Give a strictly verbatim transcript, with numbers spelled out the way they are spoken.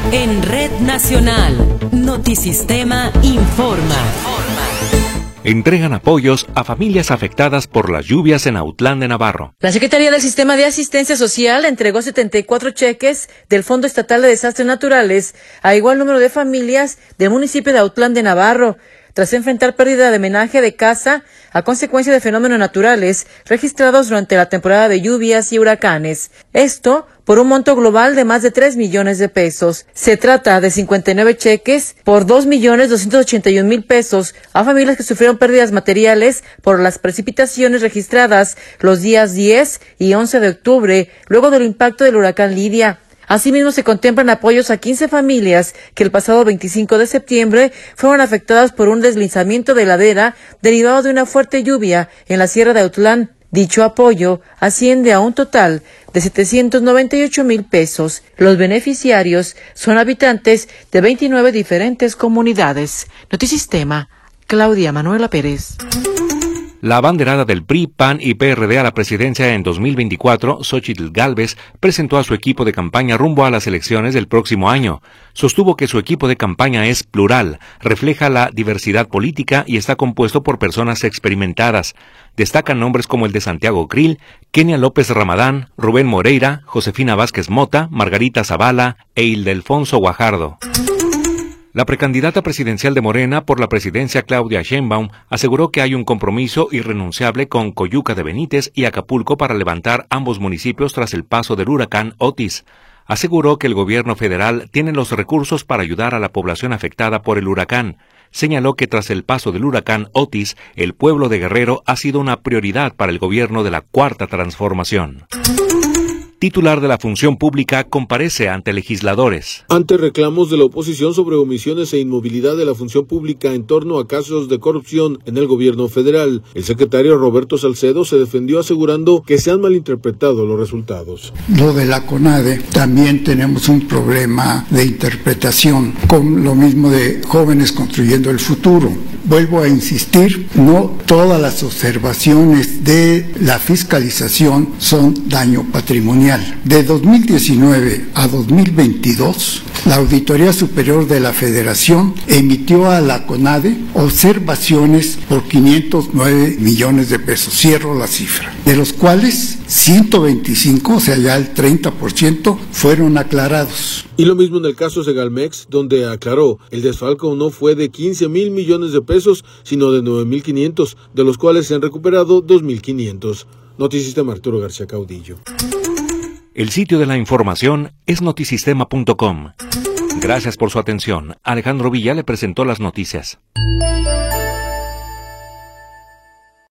En Red Nacional, Notisistema informa. Entregan apoyos a familias afectadas por las lluvias en Autlán de Navarro. La Secretaría del Sistema de Asistencia Social entregó setenta y cuatro cheques del Fondo Estatal de Desastres Naturales a igual número de familias del municipio de Autlán de Navarro, tras enfrentar pérdida de menaje de casa a consecuencia de fenómenos naturales registrados durante la temporada de lluvias y huracanes. Esto por un monto global de más de tres millones de pesos. Se trata de cincuenta y nueve cheques por dos millones doscientos ochenta y un mil pesos a familias que sufrieron pérdidas materiales por las precipitaciones registradas los días diez y once de octubre, luego del impacto del huracán Lidia. Asimismo, se contemplan apoyos a quince familias que el pasado veinticinco de septiembre fueron afectadas por un deslizamiento de ladera derivado de una fuerte lluvia en la Sierra de Autlán. Dicho apoyo asciende a un total de setecientos noventa y ocho mil pesos. Los beneficiarios son habitantes de veintinueve diferentes comunidades. Notisistema, Claudia Manuela Pérez. La abanderada del P R I, P A N y P R D a la presidencia en dos mil veinticuatro, Xóchitl Gálvez, presentó a su equipo de campaña rumbo a las elecciones del próximo año. Sostuvo que su equipo de campaña es plural, refleja la diversidad política y está compuesto por personas experimentadas. Destacan nombres como el de Santiago Krill, Kenia López Ramadán, Rubén Moreira, Josefina Vázquez Mota, Margarita Zavala e Ildefonso Guajardo. La precandidata presidencial de Morena por la presidencia, Claudia Sheinbaum, aseguró que hay un compromiso irrenunciable con Coyuca de Benítez y Acapulco para levantar ambos municipios tras el paso del huracán Otis. Aseguró que el gobierno federal tiene los recursos para ayudar a la población afectada por el huracán. Señaló que tras el paso del huracán Otis, el pueblo de Guerrero ha sido una prioridad para el gobierno de la Cuarta Transformación. Titular de la Función Pública comparece ante legisladores. Ante reclamos de la oposición sobre omisiones e inmovilidad de la Función Pública en torno a casos de corrupción en el gobierno federal, el secretario Roberto Salcedo se defendió asegurando que se han malinterpretado los resultados. Lo de la CONADE, también tenemos un problema de interpretación, con lo mismo de Jóvenes Construyendo el Futuro. Vuelvo a insistir, no todas las observaciones de la fiscalización son daño patrimonial. De dos mil diecinueve a dos mil veintidós, la Auditoría Superior de la Federación emitió a la CONADE observaciones por quinientos nueve millones de pesos, cierro la cifra, de los cuales ciento veinticinco, o sea ya el treinta por ciento, fueron aclarados. Y lo mismo en el caso Segalmex, donde aclaró, el desfalco no fue de quince mil millones de pesos, sino de nueve mil quinientos, de los cuales se han recuperado dos mil quinientos. Notisistema, Arturo García Caudillo. El sitio de la información es notisistema punto com. Gracias por su atención. Alejandro Villa le presentó las noticias.